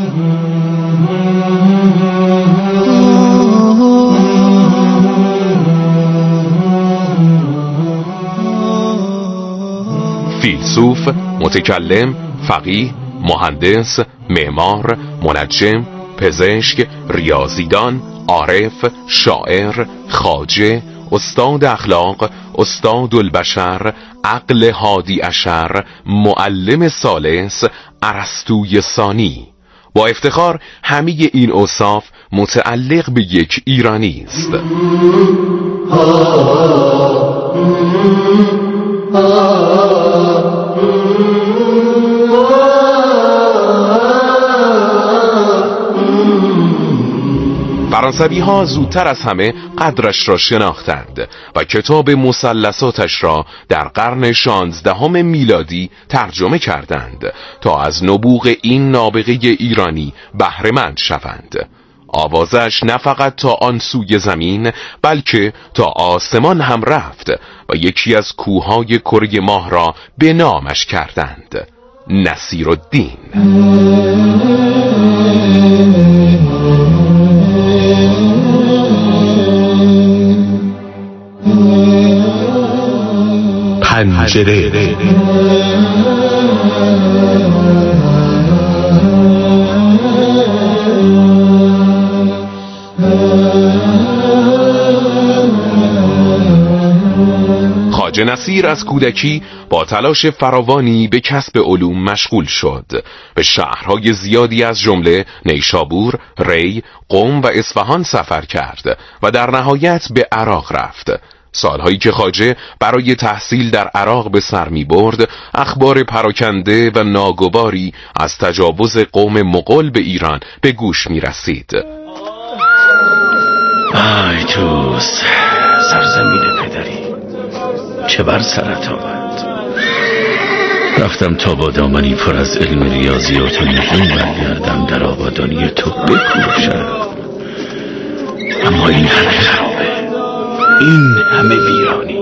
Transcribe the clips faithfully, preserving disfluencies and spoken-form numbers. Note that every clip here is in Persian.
فیلسوف، متکلم، فقیه، مهندس، معمار، منجم، پزشک، ریاضیدان، عارف، شاعر، خواجه، استاد اخلاق، استاد البشر، عقل هادی اشر، معلم ثالث، ارسطوی ثانی. با افتخار همه این اوصاف متعلق به یک ایرانی است. فرانسوی ها زودتر از همه قدرش را شناختند و کتاب مثلثاتش را در قرن شانزدهم میلادی ترجمه کردند تا از نبوغ این نابغه ایرانی بهره مند شوند. آوازش نه فقط تا آن سوی زمین بلکه تا آسمان هم رفت و یکی از کوههای کره ماه را به نامش کردند، نصیرالدین. پنجره. خواجه نصیر از کودکی با تلاش فراوانی به کسب علوم مشغول شد. به شهرهای زیادی از جمله نیشابور، ری، قم و اصفهان سفر کرد و در نهایت به عراق رفت. سالهایی که خواجه برای تحصیل در عراق به سر می برد، اخبار پراکنده و ناگواری از تجاوز قوم مغول به ایران به گوش می رسید. آی توس، سرزمین پدری چه بر سرت آمد. رفتم تا با دامنی پر از علم ریاضیات و نجوم برگردم در آبادانی تو بکوشم، اما این همه خرابه، این همه ویرانی.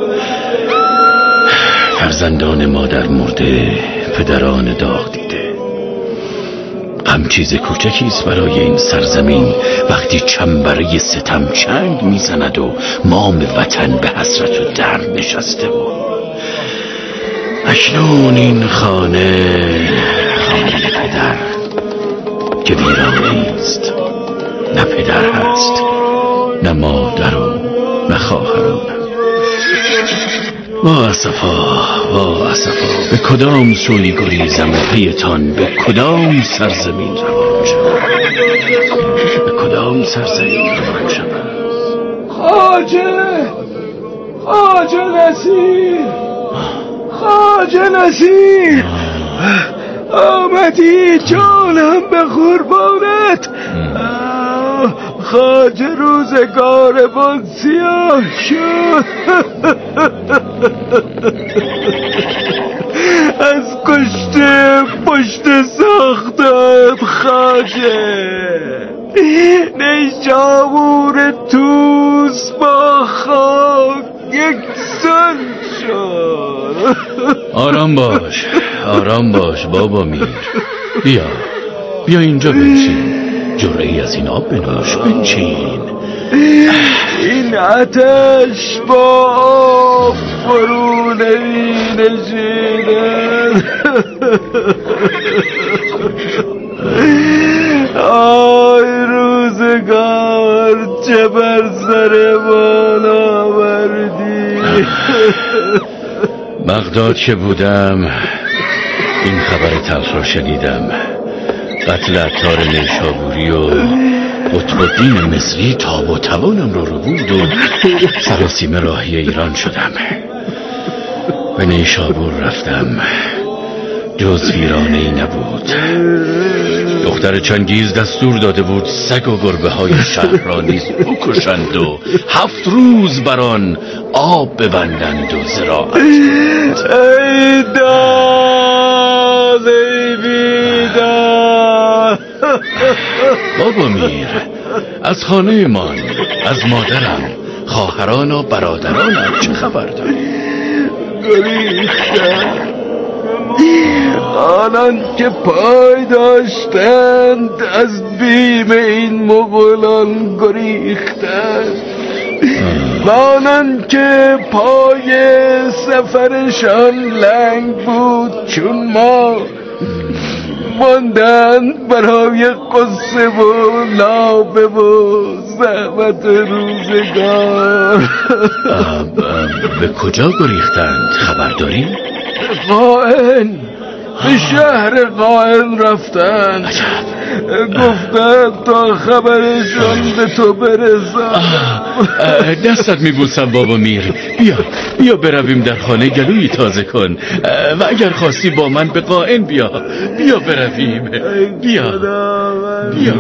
فرزندان مادر مرده، پدران داغ دیده. غم چیز کوچکیست برای این سرزمین وقتی چنبره ستم چنگ میزند و مام وطن به حسرت و درد نشسته و اکنون این خانه خانه پدر که ویرانه است، نه پدر هست، نه مادر و نه خواهرانم. وا اسفا، وا اسفا، به کدام سوی گریزم و پیتان به کدام سرزمین روان شدم، به کدام سرزمین روان شدم. خواجه، خواجه نصیر، خواجه نصیر، آمدی جانم به قربانت. خواجه روزگارمان سیاه شد، از کشته پشت ساختت خواجه. نیشابور توس با خاک یکسان شد. آرام باش، آرام باش بابا میر. بیا، بیا اینجا بنشین، جرعه‌ای از این آب بنوش، بنشین. این آتش با آب فرو نمی نشیند. آی روزگار چه بر سر من آوردی. بغداد که بودم این خبر تلخ را شنیدم. قتل عطار نیشابوری و قطب الدین مصری تاب و توانم رو رو بود و سراسیمه راهی ایران شدم. به نیشابور رفتم، جز ویرانه ای نبود. دختر چنگیز دستور داده بود سگ و گربه های شهر را نیز بکشند و هفت روز بران آب ببندند و زراعت. ای داد، ای بیداد. بابا میر، از خانه من، از مادرم، خواهران و برادرانم چه خبر داری؟ گریختم، آنان که پای داشتند از بیم این مغولان گریختند و آنان که پای سفرشان لنگ بود چون ما ماندند برای قصه و لابه و زحمت روزگار. به کجا گریختند خبر داری؟ قائن، به شهر قائن رفتند. گفتند تا خبرشان به تو برسد. دستت میبوسم بابا میر. بیا بیا برویم در خانه گلویی تازه کن و اگر خواستی با من به قائن بیا. بیا برویم. بیا بیا.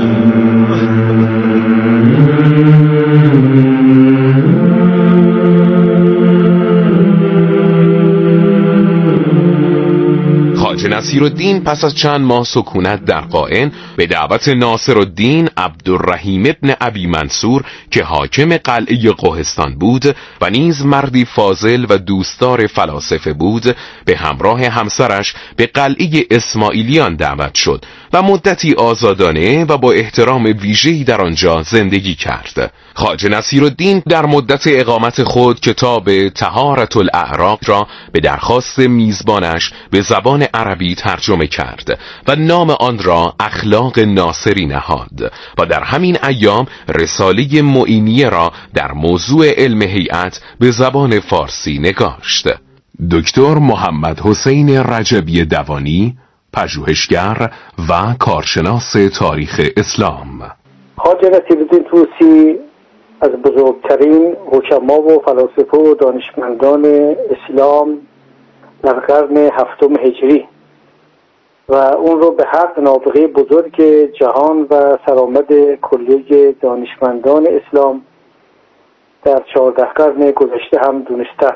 خواجه نصیرالدین پس از چند ماه سکونت در قائن به دعوت ناصرالدین عبدالرحیم ابن ابی منصور که حاکم قلعه قهستان بود و نیز مردی فاضل و دوستدار فلاسفه بود به همراه همسرش به قلعه اسماعیلیان دعوت شد و مدتی آزادانه و با احترام ویژه‌ای در آنجا زندگی کرد. خواجه نصیرالدین در مدت اقامت خود کتاب طهارة الاعراق را به درخواست میزبانش به زبان عربی ترجمه کرد و نام آن را اخلاق ناصری نهاد و در همین ایام رساله معینیه را در موضوع علم هیئت به زبان فارسی نگاشت. دکتر محمد حسین رجبی دوانی، پژوهشگر و کارشناس تاریخ اسلام. خواجه نصیرالدین طوسی از بزرگترین حکما و فلاسفه و دانشمندان اسلام در قرن هفتم هجری و اون رو به حق نابغه بزرگ جهان و سرآمد کلیه دانشمندان اسلام در چهارده قرن گذشته هم دونستند.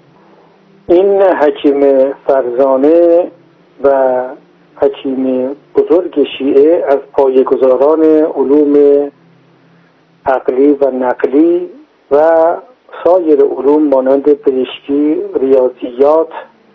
این حکیم فرزانه و حکیم بزرگ شیعه از پایه‌گذاران علوم عقلی و نقلی و سایر علوم مانند پزشکی، ریاضیات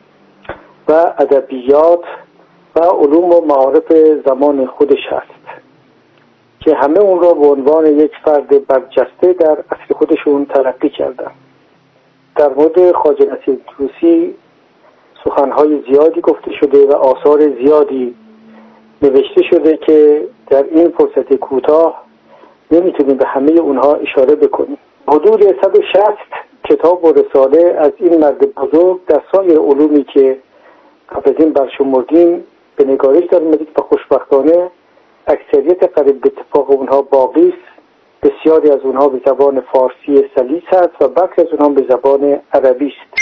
و ادبیات و علوم و معارف زمان خودش هست که همه اون را به عنوان یک فرد برجسته در اصل خودشون تلقی کردن. در مورد خواجه نصیرالدین طوسی سخنهای زیادی گفته شده و آثار زیادی نوشته شده که در این فرصت کوتاه نمیتونیم به همه اونها اشاره بکنیم. حدود صد و شصت کتاب و رساله از این مرد بزرگ در سایر علومی که قبل از این برشمردیم به نگارش در اومدید و خوشبختانه اکثریت قریب به اتفاق اونها باقی است. بسیاری از اونها به زبان فارسی سلیس است و برخی از اونها به زبان عربی است.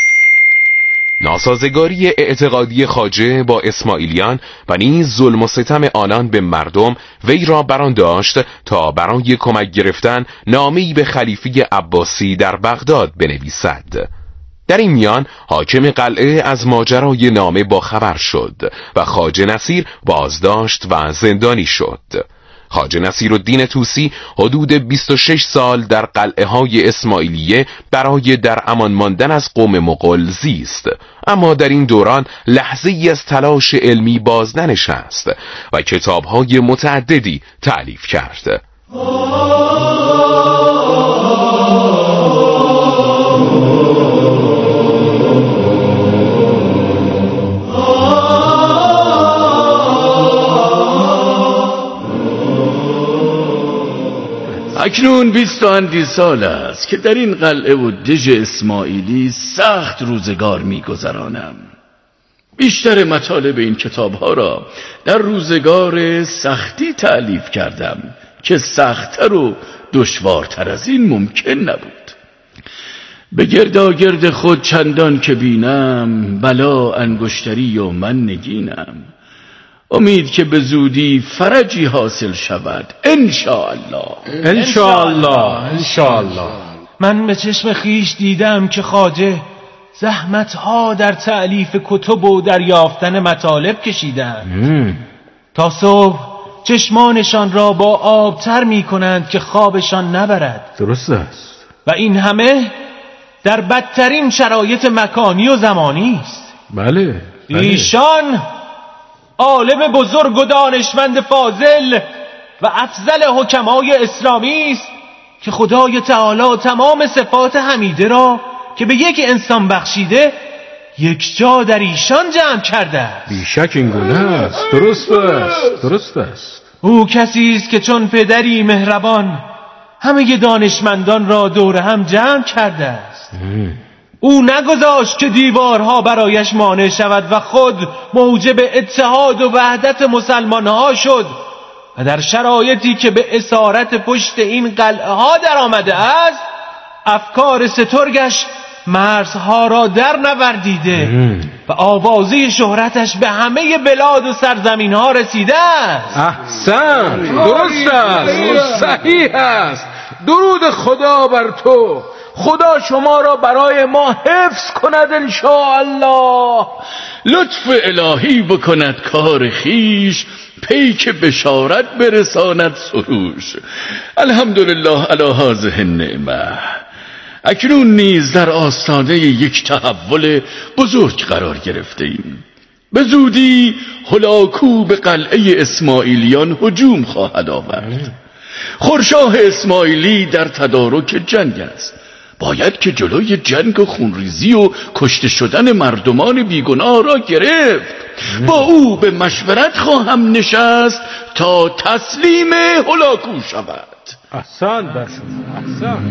ناسازگاری اعتقادی خواجه با اسماعیلیان و نیز ظلم و ستم آنان به مردم وی را بران داشت تا برای کمک گرفتن نامه‌ای به خلیفه عباسی در بغداد بنویسد. در این میان حاکم قلعه از ماجرای نامه باخبر شد و خواجه نصیر بازداشت و زندانی شد. خواجه نصیرالدین طوسی حدود بیست و شش سال در قلعه های اسماعیلیه برای در امان ماندن از قوم مغول زیست، اما در این دوران لحظه ای از تلاش علمی باز ننشست و کتاب‌های متعددی تألیف کرد. اکنون بیست و اندی سال است که در این قلعه و دژ اسماعیلی سخت روزگار می گذرانم. بیشتر مطالب این کتابها را در روزگار سختی تألیف کردم که سخت‌تر و دشوارتر از این ممکن نبود. به گرداگرد خود چندان که بینم بلا انگشتری و من نگینم. امید که به زودی فرجی حاصل شود انشاءالله. انشاءالله انشاءالله. من به چشم خیش دیدم که خواجه زحمتها در تألیف کتب و در یافتن مطالب کشیدند تا صبح چشمانشان را با آب تر می کنند که خوابشان نبرد. درست است. و این همه در بدترین شرایط مکانی و زمانی است. بله ایشان عالم بزرگ و دانشمند فاضل و افضل حکمای اسلامی است که خدای تعالی تمام صفات حمیده را که به یک انسان بخشیده یک جا در ایشان جمع کرده است. بیشک این گونه است. درست است. درست است. او کسی است که چون پدری مهربان همه دانشمندان را دور هم جمع کرده است. او نگذاشت که دیوارها برایش مانع شود و خود موجب اتحاد و وحدت مسلمانها شد و در شرایطی که به اسارت پشت این قلعه ها در آمده است افکار سترگش مرزها را در نوردیده و آوازه شهرتش به همه بلاد و سرزمین ها رسیده است. احسن، درست است، صحیح است. درود خدا بر تو. خدا شما را برای ما حفظ کند انشاءالله. لطف الهی بکند کار خیش، پیک بشارت برساند سروش. الحمدلله علی هذه النعمه. اکنون نیز در آستانه یک تحول بزرگ قرار گرفته ایم. به زودی هولاکو به قلعه اسماعیلیان هجوم خواهد آورد. خورشاه اسماعیلی در تدارک جنگ است. باید که جلوی جنگ و خونریزی و کشته شدن مردمان بیگناه را گرفت. با او به مشورت خواهم نشست تا تسلیم هولاکو شود. احسن بر شما، احسن.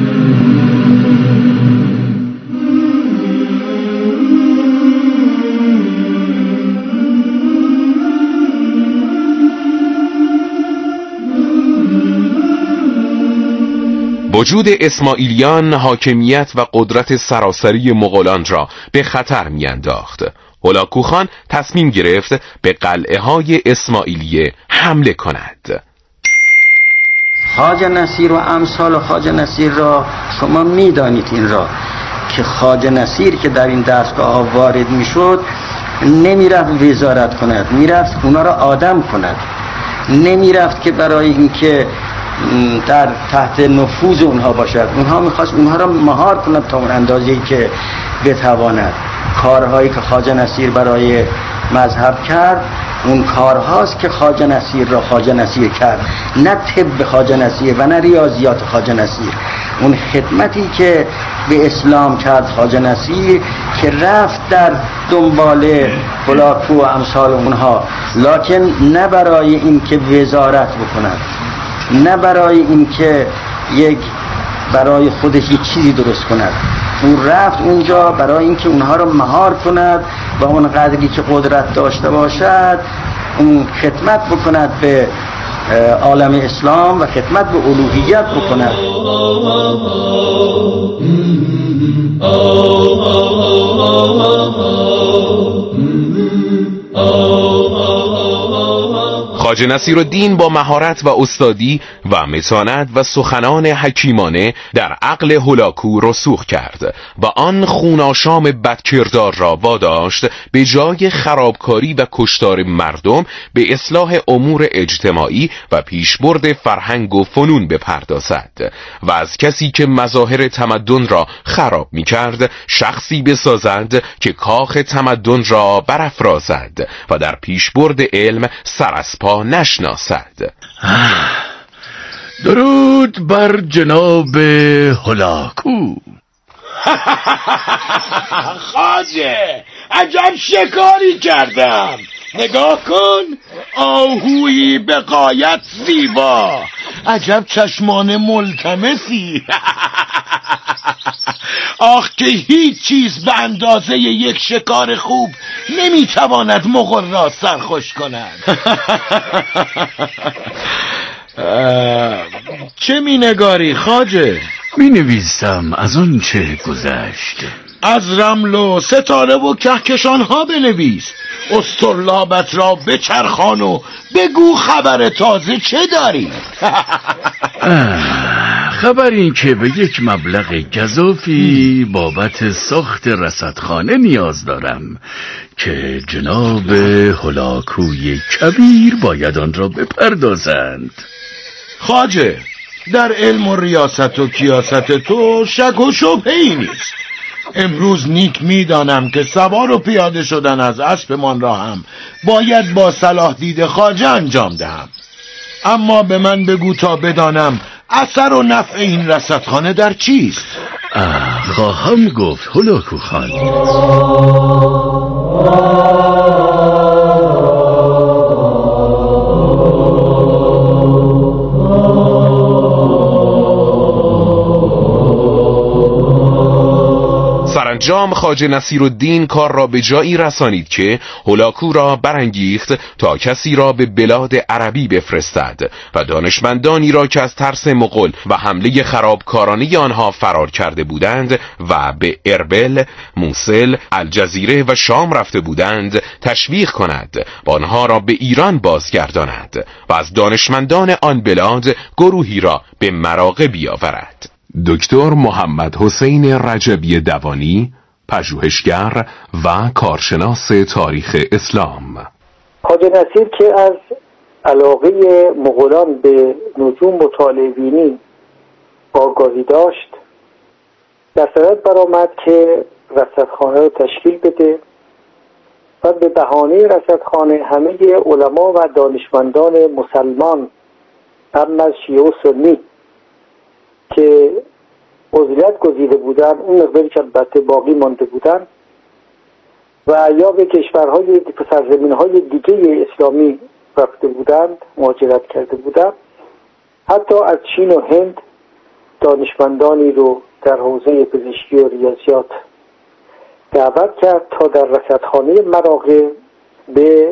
وجود اسماعیلیان حاکمیت و قدرت سراسری مغولان را به خطر میانداخت. هولاکو خان تصمیم گرفت به قلعه های اسماعیلیه حمله کند. خواجه نصیر و امثال خواجه نصیر را شما میدانید، این را که خواجه نصیر که در این دستگاه ها وارد میشد نمیرفت وزارت کند، میرفت اونا را آدم کند. نمیرفت که برای اینکه در تحت نفوذ اونها باشد، اونها میخواست اونها را مهار کند تا اون اندازه‌ای که بتواند. کارهایی که خواجه نصیر برای مذهب کرد اون کارهاست که خواجه نصیر را خواجه نصیر کرد، نه طب خواجه نصیر و نه ریاضیات خواجه نصیر. اون خدمتی که به اسلام کرد خواجه نصیر که رفت در دنبال هولاکو و امثال اونها، لکن نه برای این که وزارت بکند، نه برای این که یک برای خودش یک چیزی درست کند. او رفت اونجا برای اینکه اونها رو مهار کند و اون قدری که قدرت داشته باشد اون خدمت بکند به عالم اسلام و خدمت به الوهیت بکند. خواجه نصیرالدین با مهارت و استادی و متانت و سخنان حکیمانه در عقل هولاکو رسوخ کرد و آن خوناشام بدکردار را واداشت به جای خرابکاری و کشتار مردم به اصلاح امور اجتماعی و پیشبرد فرهنگ و فنون بپردازد و از کسی که مظاهر تمدن را خراب می کرد شخصی بسازد که کاخ تمدن را برافرازد و در پیشبرد علم سر از پا نشناسد. درود بر جناب هولاکو. خواجه عجب شکاری کردم، نگاه کن، آهویی به غایت زیبا، عجب چشمان ملتمسی. آخ که هیچ چیز به اندازه یک شکار خوب نمیتواند مغول را سرخوش کند. چه می نگاری خواجه؟ می نویسم از آن چه گذشت. از رمل و ستاره و کهکشان ها بنویس، استرلابت را بچرخان و بگو خبر تازه چه داری؟ خبر این که به یک مبلغ گزافی بابت ساخت رصدخانه نیاز دارم که جناب هولاکوی کبیر باید آن را بپردازند. خواجه در علم و ریاست و کیاست تو شک و شبهه‌ای نیست. امروز نیک میدانم که سوار و پیاده شدن از اسبمان را هم باید با صلاح دید خواجه انجام دهم. اما به من بگو تا بدانم اثر و نفع این رصدخانه در چیست؟ خواهم گفت هولاکو خان. سرانجام خواجه نصیرالدین کار را به جایی رسانید که هولاکو را برانگیخت تا کسی را به بلاد عربی بفرستد و دانشمندانی را که از ترس مغول و حمله خرابکارانه آنها فرار کرده بودند و به اربل، موصل، الجزیره و شام رفته بودند تشویق کند و آنها را به ایران بازگرداند و از دانشمندان آن بلاد گروهی را به مراغه بیاورد. دکتر محمد حسین رجبی دوانی، پژوهشگر و کارشناس تاریخ اسلام. خواجه نصیر که از علاقه مغولان به نجوم مطالعه بینی آگاهی داشت، در صدد برآمد که رصدخانه را تشکیل بده و به بهانه رصدخانه همه علما و دانشمندان مسلمان هم از شیعه و سنی که عضویت گزیده بودن، اون مقداری که البته باقی مانده بودن و یا به کشورهای سرزمین‌های دیگه اسلامی رفته بودند، مهاجرت کرده بودند، حتی از چین و هند دانشمندانی رو در حوزه پزشکی و ریاضیات دعوت کرد تا در رصدخانه مراغه به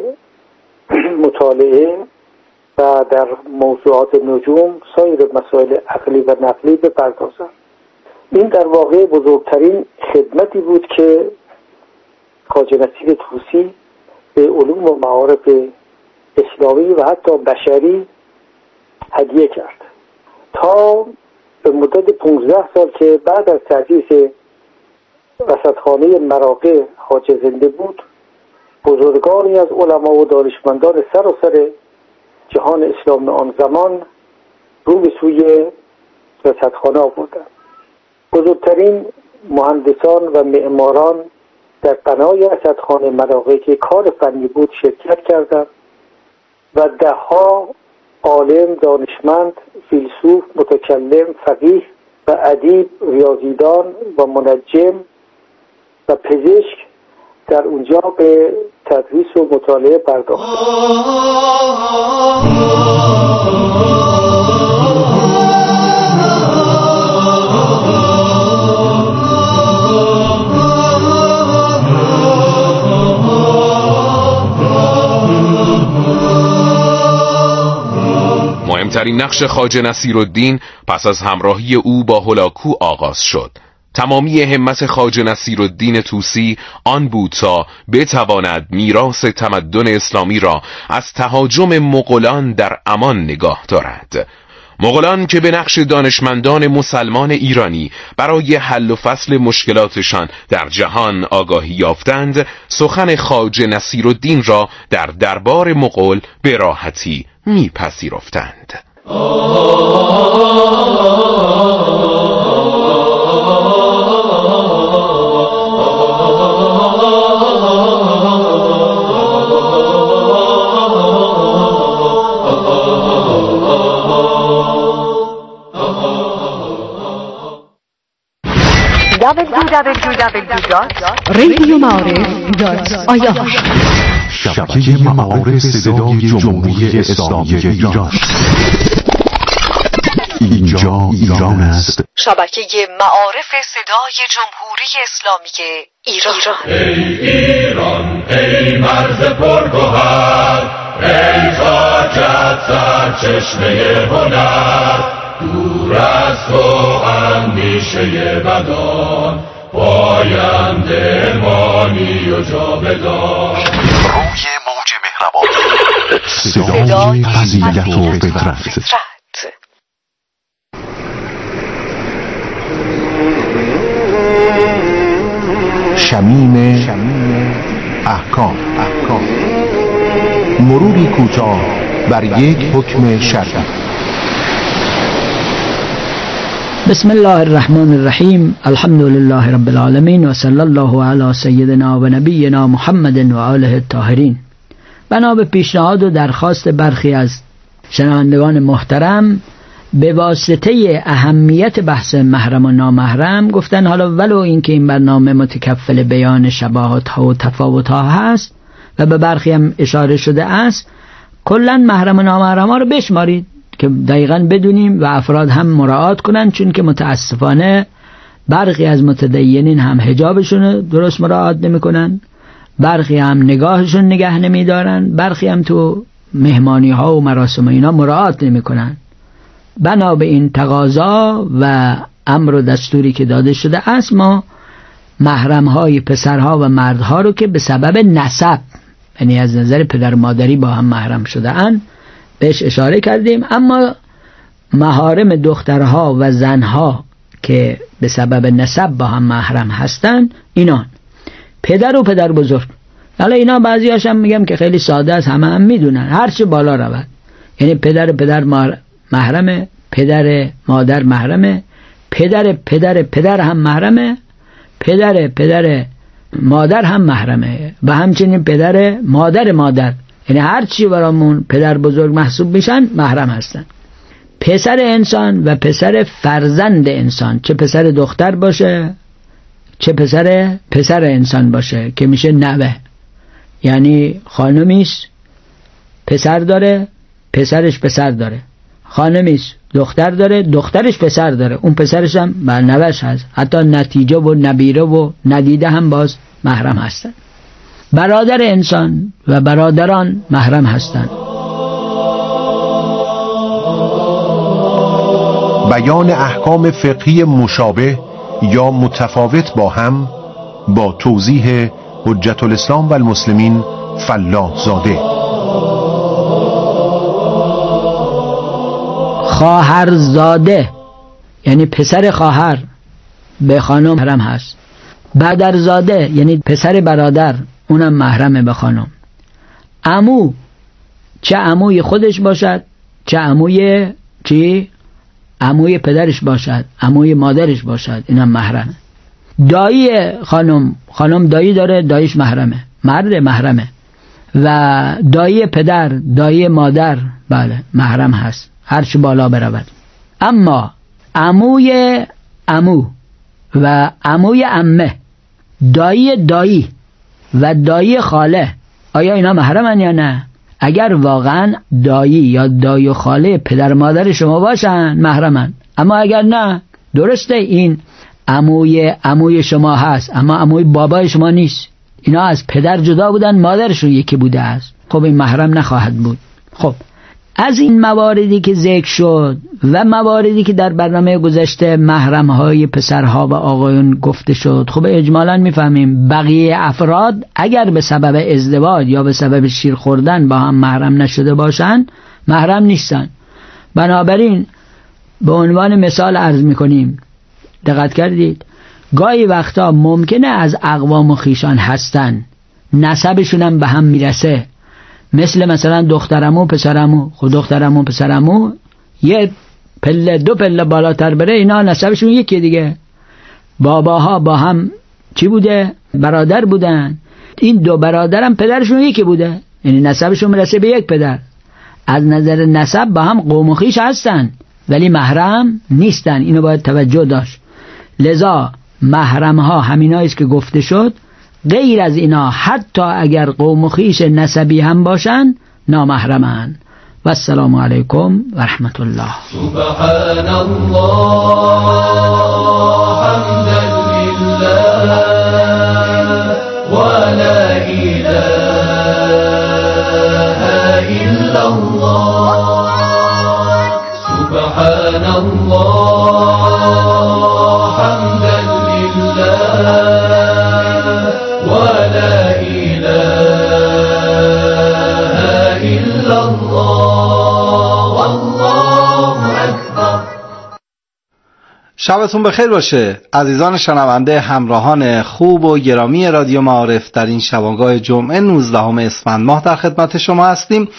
مطالعه و در موضوعات نجوم سایر مسائل عقلی و نقلی بپردازند. این در واقع بزرگترین خدمتی بود که خواجه نصیر طوسی به علوم و معارف اسلامی و حتی بشری هدیه کرد. تا به مدت پانزده سال که بعد از تأسیس رصدخانه مراغه خواجه زنده بود، بزرگانی از علما و دانشمندان سراسر جهان اسلام آن زمان رو به سوی رصدخانه آوردند. بزرگترین مهندسان و معماران در بنای رصدخانه مراغه که کار فنی بود شرکت کردند و دهها عالم، دانشمند، فیلسوف، متکلم، فقیه و ادیب، ریاضیدان و منجم و پزشک در اونجا به تدریس و مطالعه پرداختند. مهمترین نقش خواجه نصیرالدین پس از همراهی او با هولاکو آغاز شد. تمامی همت خواجه نصیرالدین طوسی آن بود تا بتواند میراث تمدن اسلامی را از تهاجم مغولان در امان نگاه دارد. مغولان که به نقش دانشمندان مسلمان ایرانی برای حل و فصل مشکلاتشان در جهان آگاهی یافتند، سخن خواجه نصیرالدین را در دربار مغول به راحتی میپذیرفتند. دبلیو دبلیو دبلیو دات رادیو معارف دات آی آر شبکه معارف صدای جمهوری اسلامی ایران. اینجا ایران است. شبکه معارف صدای جمهوری اسلامی ایران. ای ایران، ای مرز پرگوهر، ای خاکت سرچشمه هنر، دور از تو اندیشه بدان، پاینده مانی و جاودان. روی موج مهربان، صدای فضیلت و فطرت. شمیم احکام احکام مروری کوتاه بر یک حکم شرعی. بسم الله الرحمن الرحیم. الحمد لله رب العالمین و صلی الله علی سیدنا و نبینا محمد و آله الطاهرین. بنا به پیشنهاد و درخواست برخی از شنوندگان محترم به واسطه اهمیت بحث محرم و نامحرم گفتن حالا ولو اینکه این برنامه متکفل بیان شباهت ها و تفاوت ها هست و به برخی هم اشاره شده است، کلا محرم و نامحرم ها رو بشمارید که دقیقاً بدونیم و افراد هم مراعات کنن، چون که متاسفانه برخی از متدینین هم حجابشون درست مراعات نمیکنن، برخی هم نگاهشون نگه نمیدارن، برخی هم تو مهمانی ها و مراسم اینا مراعات نمیکنن. بنا به این تقاضا و امر و دستوری که داده شده است، ما محرم های پسرها و مردها رو که به سبب نسب، یعنی از نظر پدر و مادری با هم محرم شده اند، بهش اشاره کردیم. اما محارم دخترها و زنها که به سبب نسب با هم محرم هستن، اینان پدر و پدر بزرگ. حالا اینا بعضی هاشم میگم که خیلی ساده است، همه هم میدونن، هرچی بالا رود. یعنی پدر پدر محرمه، پدر مادر محرمه، پدر پدر پدر هم محرمه، پدر پدر مادر هم محرمه و همچنین پدر مادر مادر، یعنی هر چی برامون پدر بزرگ محسوب میشن محرم هستن. پسر انسان و پسر فرزند انسان، چه پسر دختر باشه چه پسر پسر انسان باشه که میشه نوه، یعنی خانمیست پسر داره پسرش پسر داره، خانمیست دختر داره دخترش پسر داره، اون پسرش هم بر نوش هست. حتی نتیجه و نبیره و ندیده هم باز محرم هستن. برادر انسان و برادران محرم هستند. بیان احکام فقهی مشابه یا متفاوت با هم با توضیح حجت الاسلام و المسلمین فلاح زاده. خواهرزاده یعنی پسر خواهر به خانم محرم هست. برادرزاده یعنی پسر برادر، اونم محرمه به خانم. عمو، چه عموی خودش باشد چه عموی چی عموی پدرش باشد، عموی مادرش باشد، اینم محرمه. دایی خانم، خانم دایی داره، داییش محرمه، مرد محرمه. و دایی پدر، دایی مادر، بله محرم هست هرچی بالا برود. اما عموی عمو و عموی عمه، دایی دایی و دایی خاله، آیا اینا محرمن یا نه؟ اگر واقعا دایی یا دایی و خاله پدر مادر شما باشن محرمن، اما اگر نه، درسته این عموی عموی شما هست اما عموی بابای شما نیست، اینا از پدر جدا بودن، مادرشون یکی بوده است، خب این محرم نخواهد بود. خب از این مواردی که ذکر شد و مواردی که در برنامه گذشته محرم های پسرها و آقایون گفته شد، خب اجمالاً میفهمیم بقیه افراد اگر به سبب ازدواج یا به سبب شیر خوردن با هم محرم نشده باشن محرم نیستن. بنابراین به عنوان مثال عرض میکنیم، دقت کردید گاهی وقتا ممکنه از اقوام و خیشان هستن، نسبشون هم به هم میرسه، مثل مثلا دخترمو پسرمو. خود دخترمو پسرمو یه پله دو پله بالاتر بره، اینا نسبشون یکی دیگه، باباها با هم چی بوده؟ برادر بودن. این دو برادرم پدرشون یکی بوده، یعنی نسبشون میرسه به یک پدر. از نظر نسب با هم قوم و خویش هستن ولی محرم نیستن، اینو باید توجه داشت. لذا محرم ها همینایی است که گفته شد، غیر از اینا حتی اگر قوم و خویش نسبی هم باشن نامحرمن. و السلام علیکم و رحمت الله. سبحان الله حمدا لله و لا اله الا الله. سبحان الله حمدا لله شبتون بخیر باشه عزیزان شنونده، همراهان خوب و گرامی رادیو معارف. در این شبانگاه جمعه نوزدهم اسفند ماه در خدمت شما هستیم.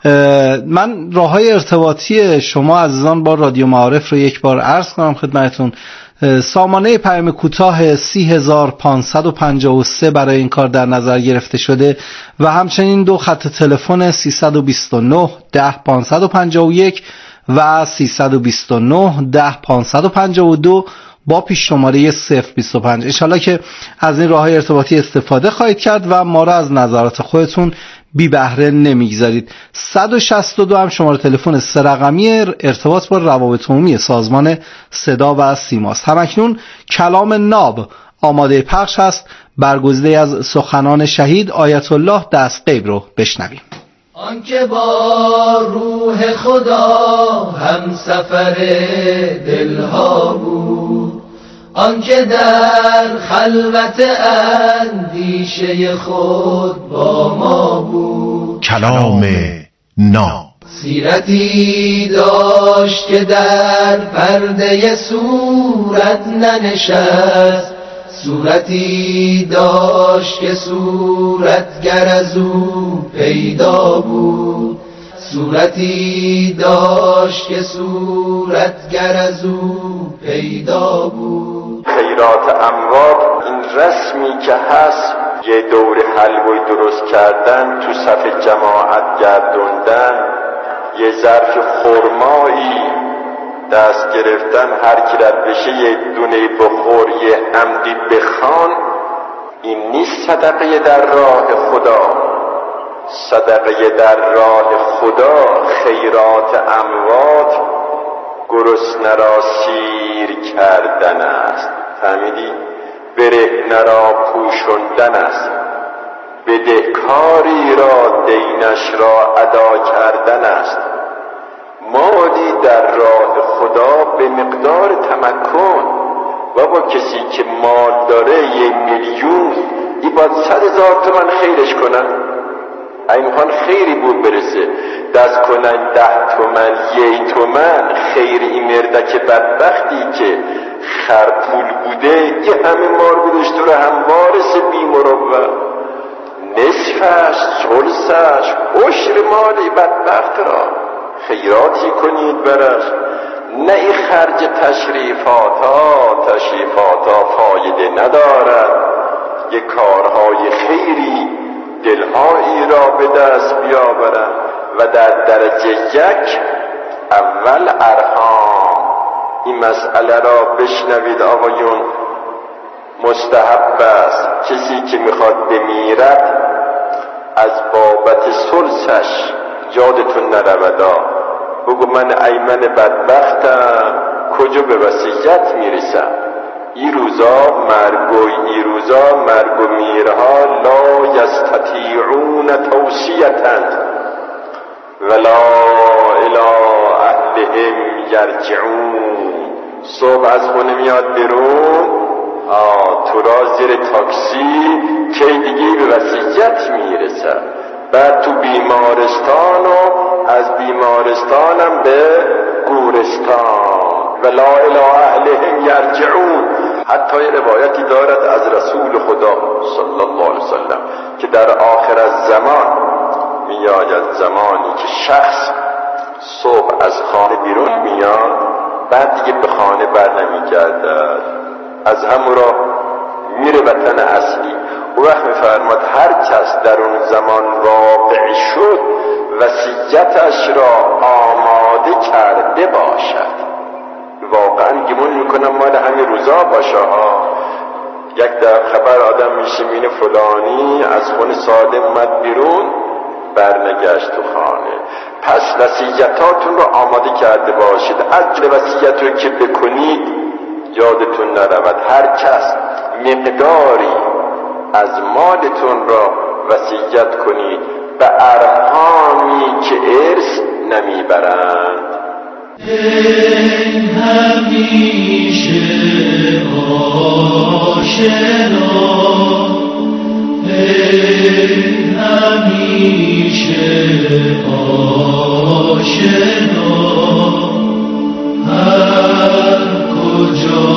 من راههای ارتباطی شما عزیزان با رادیو معارف رو یک بار عرض کنم خدمتتون. سامانه پیام کوتاه سی هزار پانصد و پنجاه و سه برای این کار در نظر گرفته شده و همچنین دو خط تلفن سیصد و بیست و نه ده پانصد و پنجاه و یک و سیصد و بیست و نه ده پانصد و پنجاه و دو با پیش شماره صفر بیست و پنج. انشالله که از این راههای ارتباطی استفاده خواهید کرد و ما را از نظرات خودتون بی بهره نمیگذارید. صد و شصت و دو هم شماره تلفن سه رقمی ارتباط با روابط عمومی سازمان صدا و سیماست. همکنون کلام ناب آماده پخش است. برگزیده از سخنان شهید آیت الله دستغیب رو بشنویم. آنکه با روح خدا هم سفر دلها بود، آنکه در خلوت اندیشه خود با ما بود. کلام ناب سیرتی داشت که در پرده صورت ننشست، صورتی داشت که صورتگر از او پیدا بود، صورتی داشت که صورتگر از او پیدا بود. خیرات اموات این رسمی که هست، یه دور حلوی درست کردن، تو صف جماعت گردوندن، یه ظرف خرمایی دست گرفتن، هر کی رد بشه یه دونه بخور، یه حمدی بخوان. این نیست صدقه در راه خدا. صدقه در راه خدا خیرات اموات گرسنه را سیر کردن است. فهمیدی؟ برهنه را پوشوندن است. بدهکاری را دینش را ادا کردن است. مالی در راه خدا به مقدار تمکن. بابا کسی که مال داره یه میلیون، این باید صد هزار تومن خیرش کنن. این میخوان خیری بود برسه، دست کنن ده تومن یه تومن خیر. این مردک بدبختی که خرپول بوده یه همه مار گذاشته رو هم وارث بیمروت، نصفش ثلثش عشر مال بدبخت را خیراتی کنید برش. نه ای خرج تشریفات ها، تشریفات ها فایده ندارد. یک کارهای خیری دلهایی را به دست بیاورد و در درجه یک اول ارحام. این مسئله را بشنوید آقایون، مستحب است کسی که میخواد بمیرد از بابت ثلثش یادتون نرودآ بگو من ایمن بدبختم کجا به وصیت میرسم. این روزا مرگ و این روزا مرگ و میرها لا یستطیعون توصیتند ولا الی اهلهم یرجعون. صبح از خونه میاد بیرون، آه تو را زیر تاکسی که دیگه به وصیت میرسه. بعد تو بیمارستان و از بیمارستانم به گورستان ولا الی اهلهم یرجعون. حتی یه روایتی دارد از رسول خدا صلی الله علیه وسلم که در آخر الزمان میآید زمانی که شخص صبح از خانه بیرون میاد، بعد دیگه به خانه بر نمیگردد، از همون را میره وطن اصلی. او وقت میفرماد هر کس در اون زمان واقع شد وصیتش را آماده کرده باشد. واقعا گمون میکنم مال همین روزا باشه ها. یک در خبر آدم میشه مینه فلانی از خونه سالم اومد بیرون برنگشت تو خانه. پس وصیتاتون رو آماده کرده باشید. اجر وصیت رو که بکنید یادتون نرود هر کس مقداری از مالتون را وصیت کنید به ارحامی که ارث نمیبرند. ای همیشه آشنا، ای همیشه آشنا، هر کجا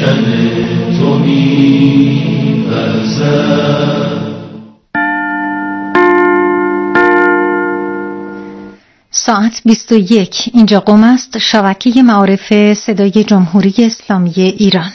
روشن تو می‌ورزد. ساعت بیست و یک. اینجا قم است، شبکه معارف صدای جمهوری اسلامی ایران.